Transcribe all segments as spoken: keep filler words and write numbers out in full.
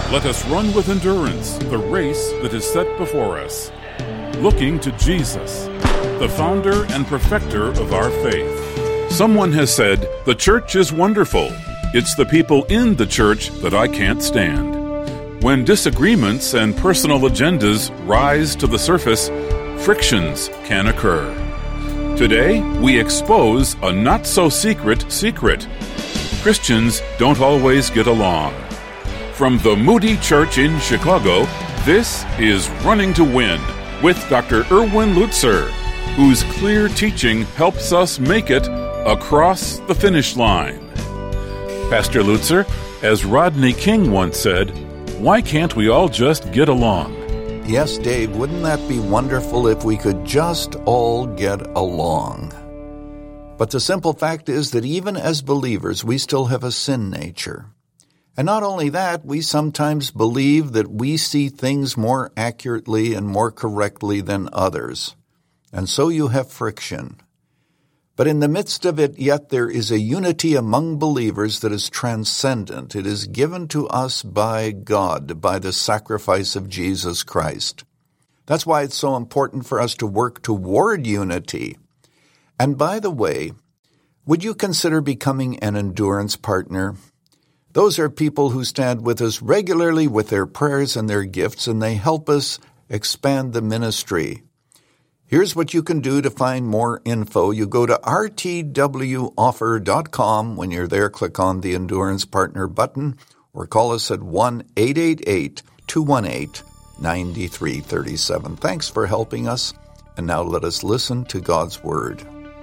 Let us run with endurance the race that is set before us, looking to Jesus, the founder and perfecter of our faith. Someone has said, the church is wonderful. It's the people in the church that I can't stand. When disagreements and personal agendas rise to the surface, frictions can occur. Today, we expose a not-so-secret secret. Christians don't always get along. From the Moody Church in Chicago, this is Running to Win with Doctor Erwin Lutzer, whose clear teaching helps us make it across the finish line. Pastor Lutzer, as Rodney King once said, why can't we all just get along? Yes, Dave, wouldn't that be wonderful if we could just all get along? But the simple fact is that even as believers, we still have a sin nature. And not only that, we sometimes believe that we see things more accurately and more correctly than others. And so you have friction. But in the midst of it, yet there is a unity among believers that is transcendent. It is given to us by God, by the sacrifice of Jesus Christ. That's why it's so important for us to work toward unity. And by the way, would you consider becoming an endurance partner? Those are people who stand with us regularly with their prayers and their gifts, and they help us expand the ministry. Here's what you can do to find more info. You go to r t w offer dot com. When you're there, click on the Endurance Partner button or call us at one eight eight eight, two one eight, nine three three seven. Thanks for helping us. And now let us listen to God's Word.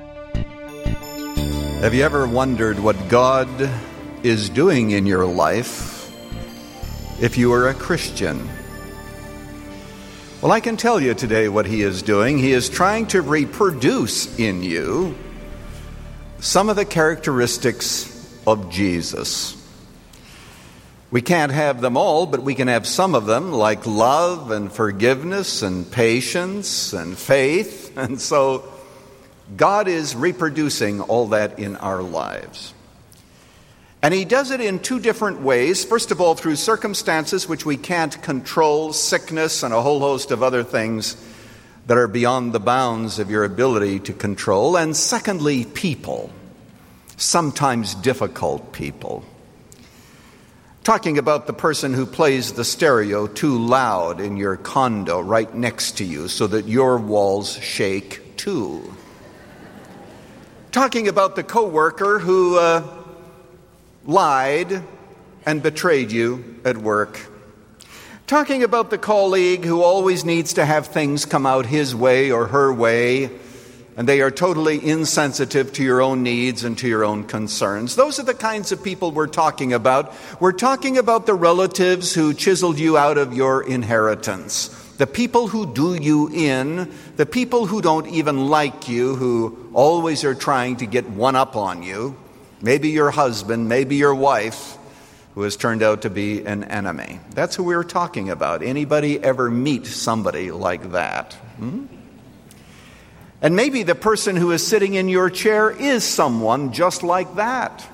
Have you ever wondered what God is doing in your life if you are a Christian? Well, I can tell you today what he is doing. He is trying to reproduce in you some of the characteristics of Jesus. We can't have them all, but we can have some of them, like love and forgiveness and patience and faith. And so God is reproducing all that in our lives. And he does it in two different ways. First of all, through circumstances which we can't control, sickness and a whole host of other things that are beyond the bounds of your ability to control. And secondly, people, sometimes difficult people. Talking about the person who plays the stereo too loud in your condo right next to you so that your walls shake too. Talking about the coworker who uh, lied and betrayed you at work. Talking about the colleague who always needs to have things come out his way or her way, and they are totally insensitive to your own needs and to your own concerns. Those are the kinds of people we're talking about. We're talking about the relatives who chiseled you out of your inheritance. The people who do you in, the people who don't even like you, who always are trying to get one up on you. Maybe your husband, maybe your wife, who has turned out to be an enemy. That's who we're talking about. Anybody ever meet somebody like that? Hmm? And maybe the person who is sitting in your chair is someone just like that.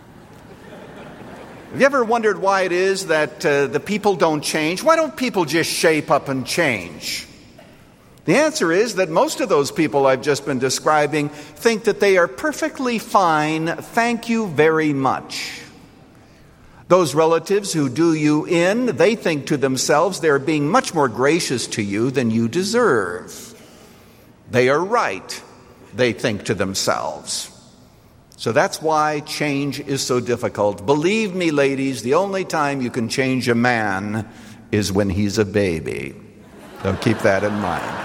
Have you ever wondered why it is that uh, the people don't change? Why don't people just shape up and change? The answer is that most of those people I've just been describing think that they are perfectly fine, thank you very much. Those relatives who do you in, they think to themselves they're being much more gracious to you than you deserve. They are right, they think to themselves. So that's why change is so difficult. Believe me, ladies, the only time you can change a man is when he's a baby. So keep that in mind.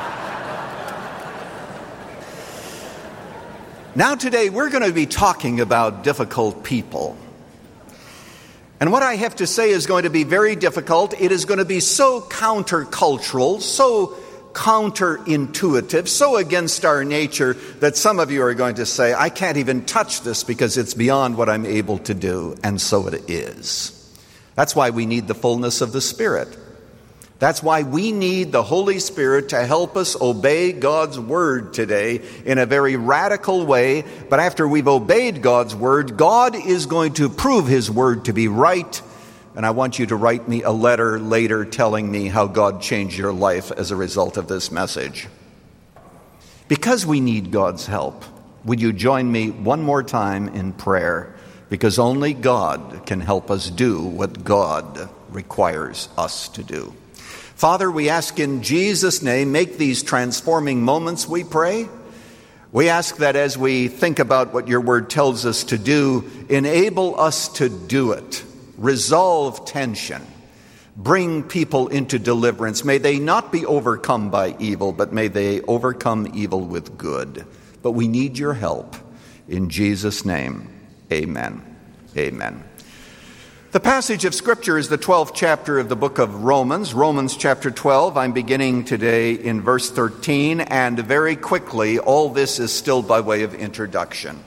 Now today we're going to be talking about difficult people. And what I have to say is going to be very difficult. It is going to be so countercultural, so counterintuitive, so against our nature that some of you are going to say, I can't even touch this because it's beyond what I'm able to do. And so it is. That's why we need the fullness of the Spirit. That's why we need the Holy Spirit to help us obey God's Word today in a very radical way. But after we've obeyed God's Word, God is going to prove His Word to be right and I want you to write me a letter later telling me how God changed your life as a result of this message. Because we need God's help, would you join me one more time in prayer? Because only God can help us do what God requires us to do. Father, we ask in Jesus' name, make these transforming moments, we pray. We ask that as we think about what your word tells us to do, enable us to do it. Resolve tension. Bring people into deliverance. May they not be overcome by evil, but may they overcome evil with good. But we need your help. In Jesus' name, amen. Amen. The passage of Scripture is the twelfth chapter of the book of Romans, Romans chapter twelve. I'm beginning today in verse thirteen, and very quickly, all this is still by way of introduction.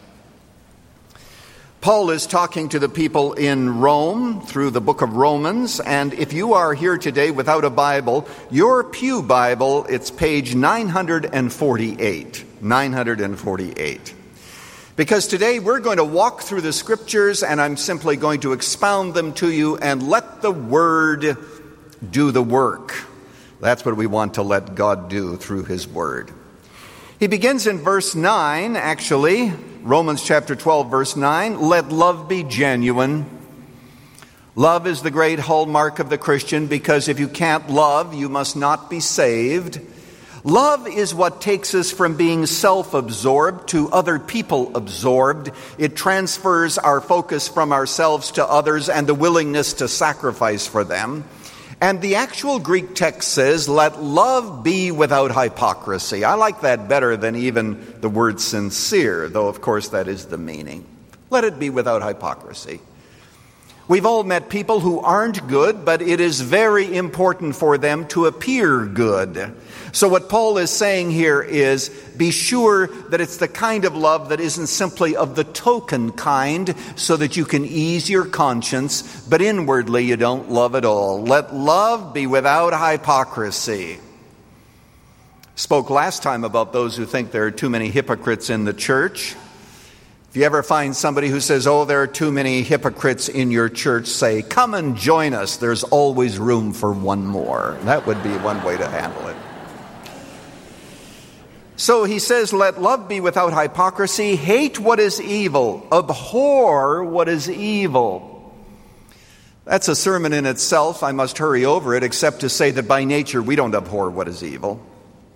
Paul is talking to the people in Rome through the book of Romans, and if you are here today without a Bible, your pew Bible, it's page nine forty-eight. nine forty-eight. Because today we're going to walk through the Scriptures, and I'm simply going to expound them to you and let the Word do the work. That's what we want to let God do through His Word. He begins in verse nine, actually, Romans chapter twelve, verse nine. Let love be genuine. Love is the great hallmark of the Christian, because if you can't love, you must not be saved. Love is what takes us from being self-absorbed to other people absorbed. It transfers our focus from ourselves to others and the willingness to sacrifice for them. And the actual Greek text says, let love be without hypocrisy. I like that better than even the word sincere, though of course that is the meaning. Let it be without hypocrisy. We've all met people who aren't good, but it is very important for them to appear good. So what Paul is saying here is, be sure that it's the kind of love that isn't simply of the token kind, so that you can ease your conscience, but inwardly you don't love at all. Let love be without hypocrisy. Spoke last time about those who think there are too many hypocrites in the church. If you ever find somebody who says, oh, there are too many hypocrites in your church, say, come and join us. There's always room for one more. That would be one way to handle it. So he says, let love be without hypocrisy. Hate what is evil. Abhor what is evil. That's a sermon in itself. I must hurry over it, except to say that by nature we don't abhor what is evil.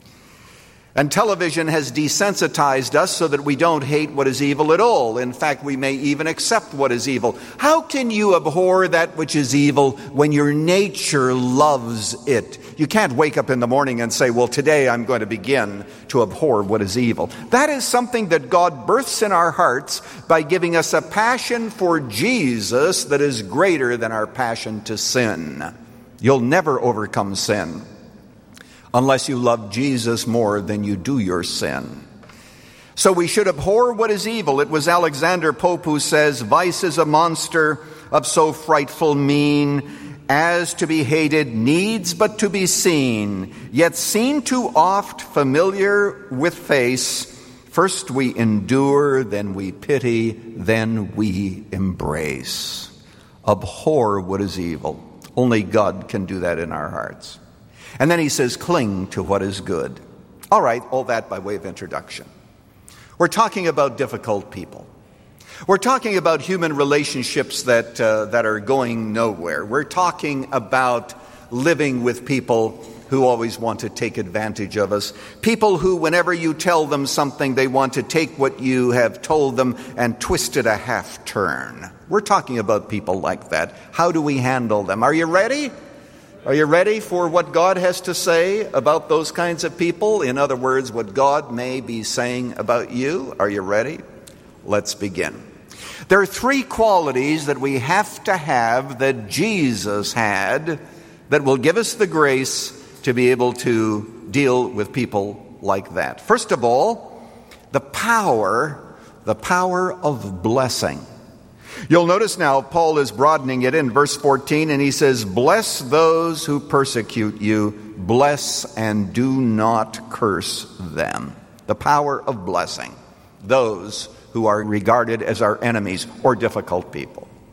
And television has desensitized us so that we don't hate what is evil at all. In fact, we may even accept what is evil. How can you abhor that which is evil when your nature loves it? You can't wake up in the morning and say, well, today I'm going to begin to abhor what is evil. That is something that God births in our hearts by giving us a passion for Jesus that is greater than our passion to sin. You'll never overcome sin unless you love Jesus more than you do your sin. So we should abhor what is evil. It was Alexander Pope who says, vice is a monster of so frightful mien, as to be hated needs but to be seen, yet seen too oft, familiar with face. First we endure, then we pity, then we embrace. Abhor what is evil. Only God can do that in our hearts. And then he says, cling to what is good. All right, all that by way of introduction. We're talking about difficult people. We're talking about human relationships that uh, that are going nowhere. We're talking about living with people who always want to take advantage of us. People who, whenever you tell them something, they want to take what you have told them and twist it a half turn. We're talking about people like that. How do we handle them? Are you ready? Are you ready for what God has to say about those kinds of people? In other words, what God may be saying about you? Are you ready? Let's begin. There are three qualities that we have to have that Jesus had that will give us the grace to be able to deal with people like that. First of all, the power, the power of blessing. You'll notice now Paul is broadening it in verse fourteen, and he says, bless those who persecute you, bless and do not curse them. The power of blessing those who are regarded as our enemies or difficult people.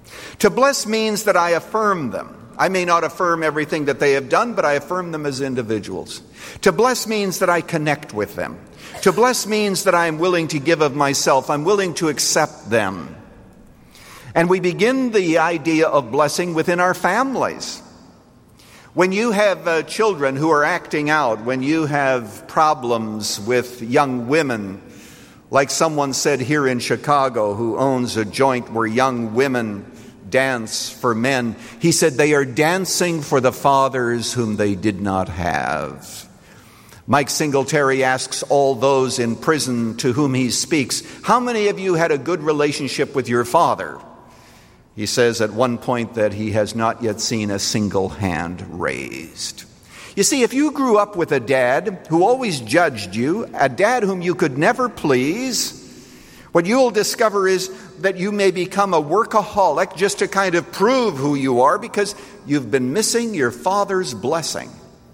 To bless means that I affirm them. I may not affirm everything that they have done, but I affirm them as individuals. To bless means that I connect with them. To bless means that I am willing to give of myself. I'm willing to accept them. And we begin the idea of blessing within our families. When you have uh, children who are acting out, when you have problems with young women, like someone said here in Chicago who owns a joint where young women dance for men, he said they are dancing for the fathers whom they did not have. Mike Singletary asks all those in prison to whom he speaks, how many of you had a good relationship with your father? He says at one point that he has not yet seen a single hand raised. You see, if you grew up with a dad who always judged you, a dad whom you could never please, what you'll discover is that you may become a workaholic just to kind of prove who you are because you've been missing your father's blessing.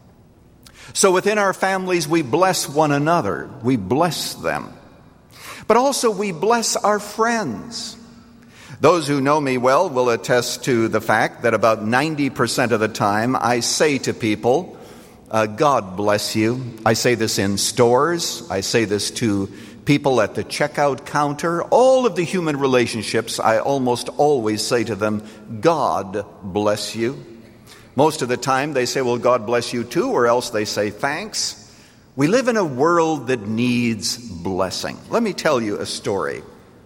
So within our families, we bless one another. We bless them. But also we bless our friends. Those who know me well will attest to the fact that about ninety percent of the time I say to people, uh, God bless you. I say this in stores. I say this to people at the checkout counter. All of the human relationships, I almost always say to them, God bless you. Most of the time they say, well, God bless you too, or else they say thanks. We live in a world that needs blessing. Let me tell you a story.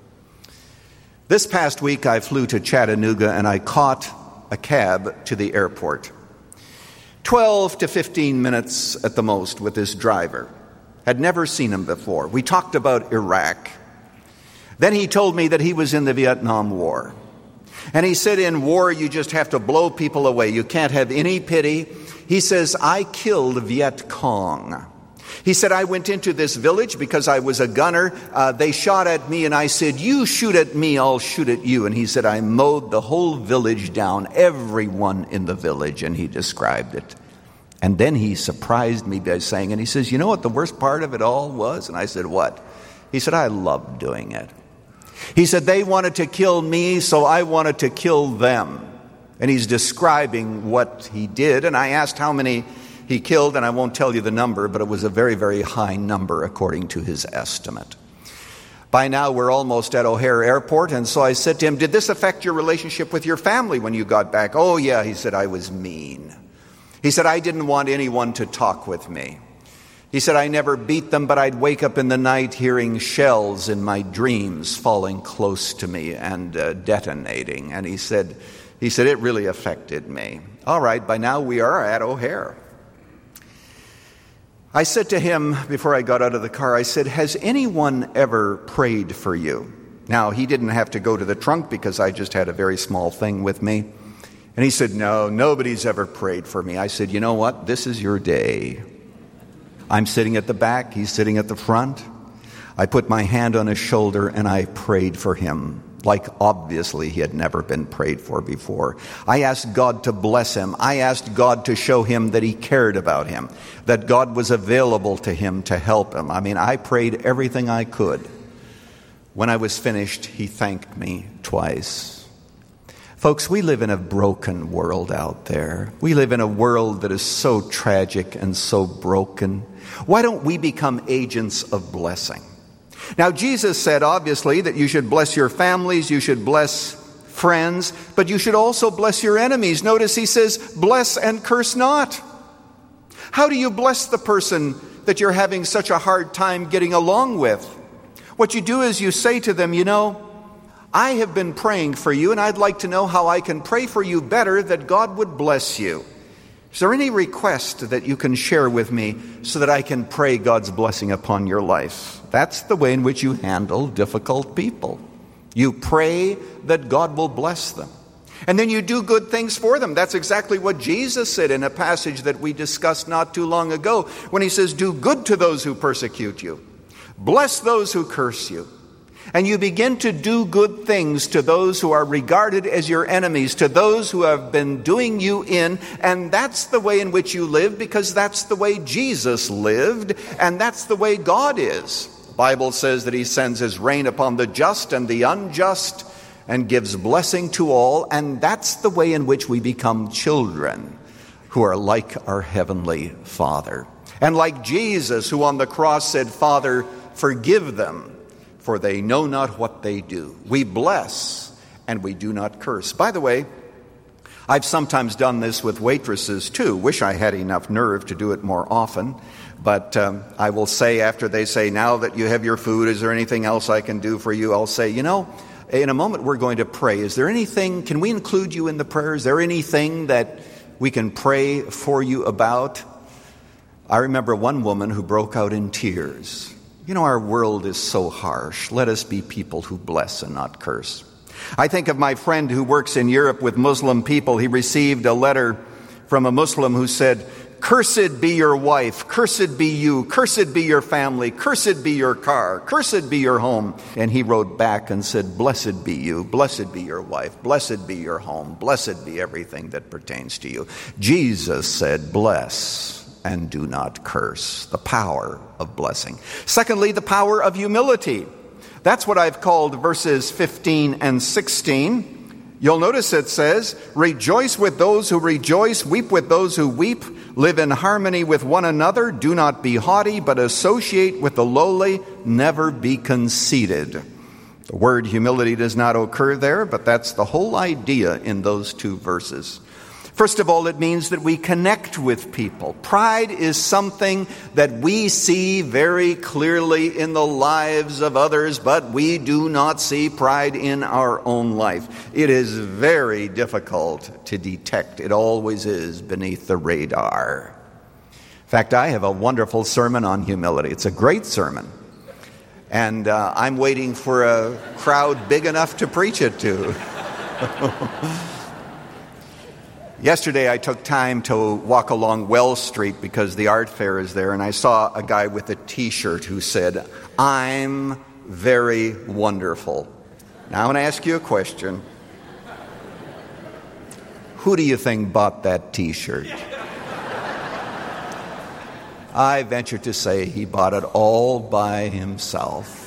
This past week I flew to Chattanooga and I caught a cab to the airport. twelve to fifteen minutes at the most with this driver. Had never seen him before. We talked about Iraq. Then he told me that he was in the Vietnam War. And he said in war you just have to blow people away. You can't have any pity. He says, I killed Viet Cong. He said, I went into this village because I was a gunner. Uh, they shot at me and I said, you shoot at me, I'll shoot at you. And he said, I mowed the whole village down, everyone in the village. And he described it. And then he surprised me by saying, and he says, you know what the worst part of it all was? And I said, what? He said, I loved doing it. He said, they wanted to kill me, so I wanted to kill them. And he's describing what he did. And I asked how many he killed, and I won't tell you the number, but it was a very, very high number according to his estimate. By now, we're almost at O'Hare Airport, and so I said to him, did this affect your relationship with your family when you got back? Oh, yeah, he said, I was mean. He said, I didn't want anyone to talk with me. He said, I never beat them, but I'd wake up in the night hearing shells in my dreams falling close to me and uh, detonating. And he said, he said, it really affected me. All right, by now we are at O'Hare. I said to him before I got out of the car, I said, has anyone ever prayed for you? Now, he didn't have to go to the trunk because I just had a very small thing with me. And he said, no, nobody's ever prayed for me. I said, you know what? This is your day. I'm sitting at the back. He's sitting at the front. I put my hand on his shoulder and I prayed for him, like obviously he had never been prayed for before. I asked God to bless him. I asked God to show him that he cared about him, that God was available to him to help him. I mean, I prayed everything I could. When I was finished, he thanked me twice. Folks, we live in a broken world out there. We live in a world that is so tragic and so broken. Why don't we become agents of blessing? Now, Jesus said, obviously, that you should bless your families, you should bless friends, but you should also bless your enemies. Notice he says, bless and curse not. How do you bless the person that you're having such a hard time getting along with? What you do is you say to them, you know, I have been praying for you, and I'd like to know how I can pray for you better that God would bless you. Is there any request that you can share with me so that I can pray God's blessing upon your life? That's the way in which you handle difficult people. You pray that God will bless them. And then you do good things for them. That's exactly what Jesus said in a passage that we discussed not too long ago when he says, do good to those who persecute you. Bless those who curse you. And you begin to do good things to those who are regarded as your enemies, to those who have been doing you in. And that's the way in which you live, because that's the way Jesus lived, and that's the way God is. The Bible says that he sends his rain upon the just and the unjust, and gives blessing to all, and that's the way in which we become children who are like our Heavenly Father. And like Jesus, who on the cross said, "Father, forgive them, for they know not what they do." We bless and we do not curse. By the way, I've sometimes done this with waitresses too. Wish I had enough nerve to do it more often. But um, I will say, after they say, "Now that you have your food, is there anything else I can do for you?" I'll say, "You know, in a moment we're going to pray. Is there anything, can we include you in the prayer? Is there anything that we can pray for you about?" I remember one woman who broke out in tears. You know, our world is so harsh. Let us be people who bless and not curse. I think of my friend who works in Europe with Muslim people. He received a letter from a Muslim who said, "Cursed be your wife, cursed be you, cursed be your family, cursed be your car, cursed be your home." And he wrote back and said, "Blessed be you, blessed be your wife, blessed be your home, blessed be everything that pertains to you." Jesus said, "Bless and do not curse." The power of blessing. Secondly, the power of humility. That's what I've called verses fifteen and sixteen. You'll notice it says, "Rejoice with those who rejoice, weep with those who weep, live in harmony with one another, do not be haughty, but associate with the lowly, never be conceited." The word humility does not occur there, but that's the whole idea in those two verses. First of all, it means that we connect with people. Pride is something that we see very clearly in the lives of others, but we do not see pride in our own life. It is very difficult to detect. It always is beneath the radar. In fact, I have a wonderful sermon on humility. It's a great sermon. And uh, I'm waiting for a crowd big enough to preach it to. Yesterday, I took time to walk along Wells Street because the art fair is there, and I saw a guy with a T-shirt who said, "I'm very wonderful." Now, I want to ask you a question. Who do you think bought that T-shirt? I venture to say he bought it all by himself.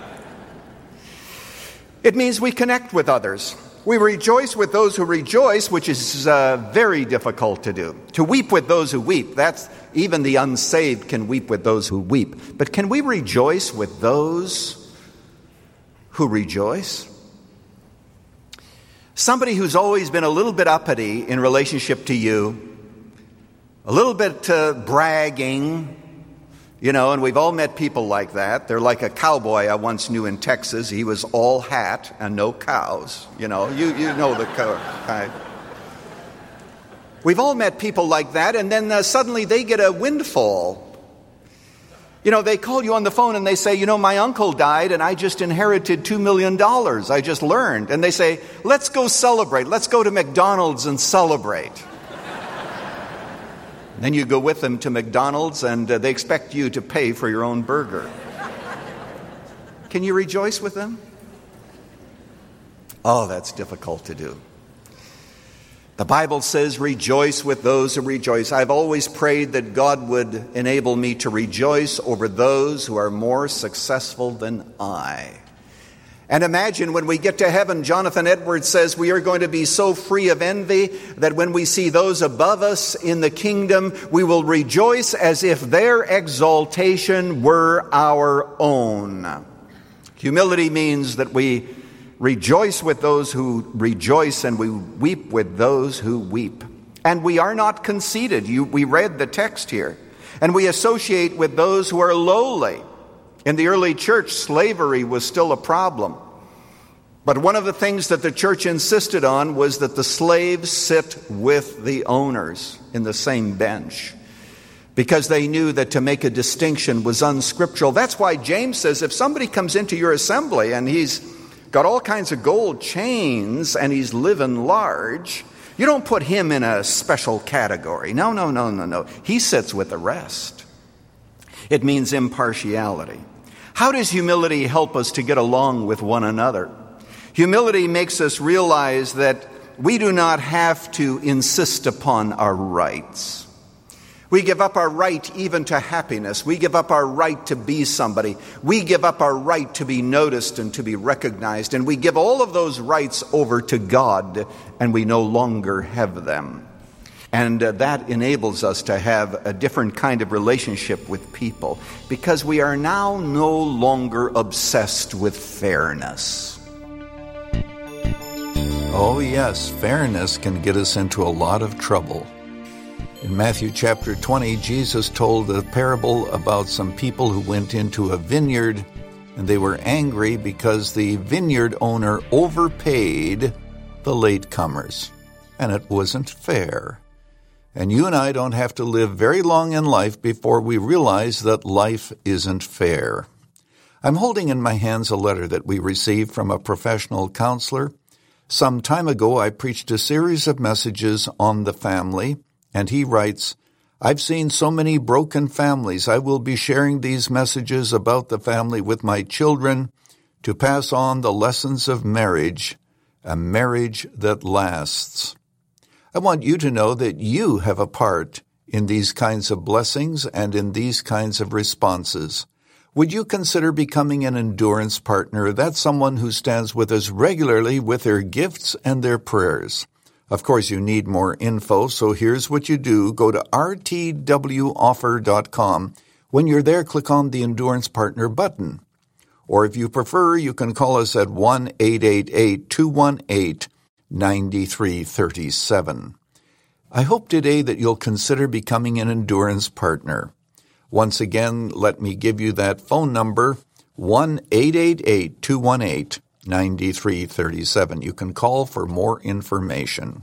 It means we connect with others. We rejoice with those who rejoice, which is uh, very difficult to do. To weep with those who weep, that's even the unsaved can weep with those who weep. But can we rejoice with those who rejoice? Somebody who's always been a little bit uppity in relationship to you, a little bit uh, bragging, you know, and we've all met people like that. They're like a cowboy I once knew in Texas. He was all hat and no cows. You know, you, you know the kind. We've all met people like that, and then uh, suddenly they get a windfall. You know, they call you on the phone and they say, "You know, my uncle died and I just inherited two million dollars. I just learned." And they say, "Let's go celebrate. Let's go to McDonald's and celebrate." Then you go with them to McDonald's and uh, they expect you to pay for your own burger. Can you rejoice with them? Oh, that's difficult to do. The Bible says, "Rejoice with those who rejoice." I've always prayed that God would enable me to rejoice over those who are more successful than I. And imagine when we get to heaven, Jonathan Edwards says we are going to be so free of envy that when we see those above us in the kingdom, we will rejoice as if their exaltation were our own. Humility means that we rejoice with those who rejoice and we weep with those who weep. And we are not conceited. You, we read the text here. And we associate with those who are lowly. In the early church, slavery was still a problem. But one of the things that the church insisted on was that the slaves sit with the owners in the same bench, because they knew that to make a distinction was unscriptural. That's why James says if somebody comes into your assembly and he's got all kinds of gold chains and he's living large, you don't put him in a special category. No, no, no, no, no. He sits with the rest. It means impartiality. How does humility help us to get along with one another? Humility makes us realize that we do not have to insist upon our rights. We give up our right even to happiness. We give up our right to be somebody. We give up our right to be noticed and to be recognized. And we give all of those rights over to God, and we no longer have them. And uh, that enables us to have a different kind of relationship with people, because we are now no longer obsessed with fairness. Oh yes, fairness can get us into a lot of trouble. In Matthew chapter twenty, Jesus told a parable about some people who went into a vineyard, and they were angry because the vineyard owner overpaid the latecomers, and it wasn't fair. And you and I don't have to live very long in life before we realize that life isn't fair. I'm holding in my hands a letter that we received from a professional counselor. Some time ago, I preached a series of messages on the family, and he writes, I've seen so many broken families. I will be sharing these messages about the family with my children to pass on the lessons of marriage, a marriage that lasts. I want you to know that you have a part in these kinds of blessings and in these kinds of responses. Would you consider becoming an endurance partner? That's someone who stands with us regularly with their gifts and their prayers. Of course, you need more info, so here's what you do. Go to r t w offer dot com. When you're there, click on the Endurance Partner button. Or if you prefer, you can call us at one eight eight eight, two one eight, nine three three seven. I hope today that you'll consider becoming an endurance partner. Once again, let me give you that phone number, one eight eight eight, two one eight, nine three three seven. You can call for more information.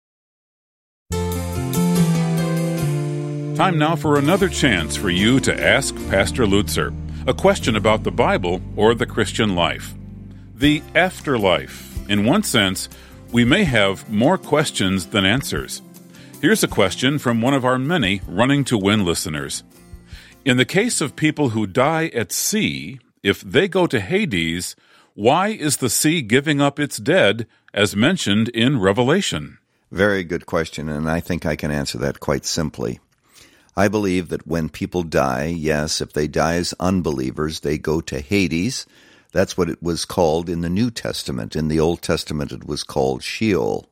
Time now for another chance for you to ask Pastor Lutzer a question about the Bible or the Christian life. The afterlife. In one sense, we may have more questions than answers. Here's a question from one of our many Running to Win listeners. In the case of people who die at sea, if they go to Hades, why is the sea giving up its dead, as mentioned in Revelation? Very good question, and I think I can answer that quite simply. I believe that when people die, yes, if they die as unbelievers, they go to Hades. That's what it was called in the New Testament. In the Old Testament, it was called Sheol.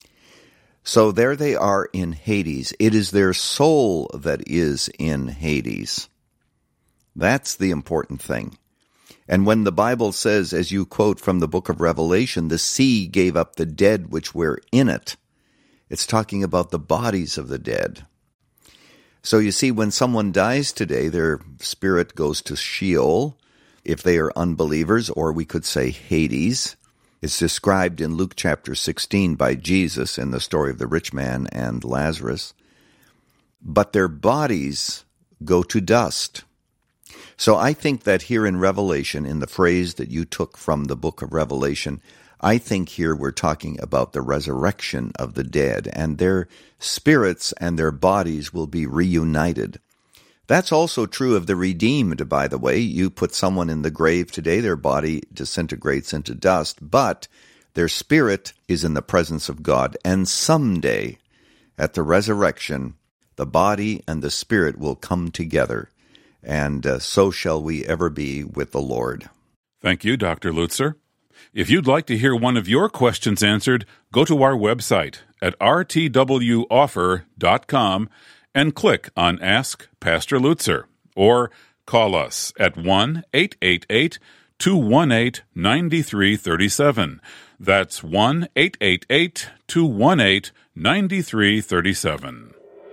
So there they are in Hades. It is their soul that is in Hades. That's the important thing. And when the Bible says, as you quote from the book of Revelation, the sea gave up the dead which were in it, it's talking about the bodies of the dead. So you see, when someone dies today, their spirit goes to Sheol, if they are unbelievers, or we could say Hades. It's described in Luke chapter sixteen by Jesus in the story of the rich man and Lazarus. But their bodies go to dust. So I think that here in Revelation, in the phrase that you took from the book of Revelation, I think here we're talking about the resurrection of the dead, and their spirits and their bodies will be reunited. That's also true of the redeemed, by the way. You put someone in the grave today, their body disintegrates into dust, but their spirit is in the presence of God. And someday, at the resurrection, the body and the spirit will come together, and uh, so shall we ever be with the Lord. Thank you, Doctor Lutzer. If you'd like to hear one of your questions answered, go to our website at r t w offer dot com and click on Ask Pastor Lutzer, or call us at one eight eight eight, two one eight, nine three three seven. That's one eight eight eight, two one eight, nine three three seven.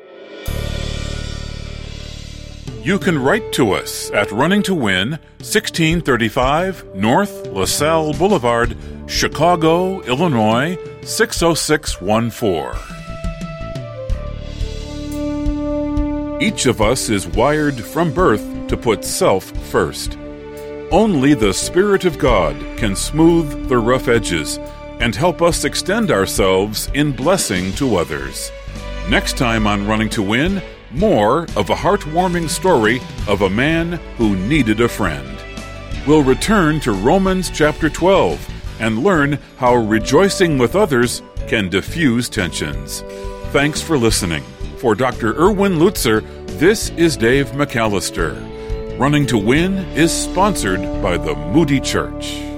You can write to us at Running to Win, sixteen thirty-five North LaSalle Boulevard, Chicago, Illinois, six oh six one four. Each of us is wired from birth to put self first. Only the Spirit of God can smooth the rough edges and help us extend ourselves in blessing to others. Next time on Running to Win, more of a heartwarming story of a man who needed a friend. We'll return to Romans chapter twelve and learn how rejoicing with others can diffuse tensions. Thanks for listening. For Doctor Erwin Lutzer, this is Dave McAllister. Running to Win is sponsored by the Moody Church.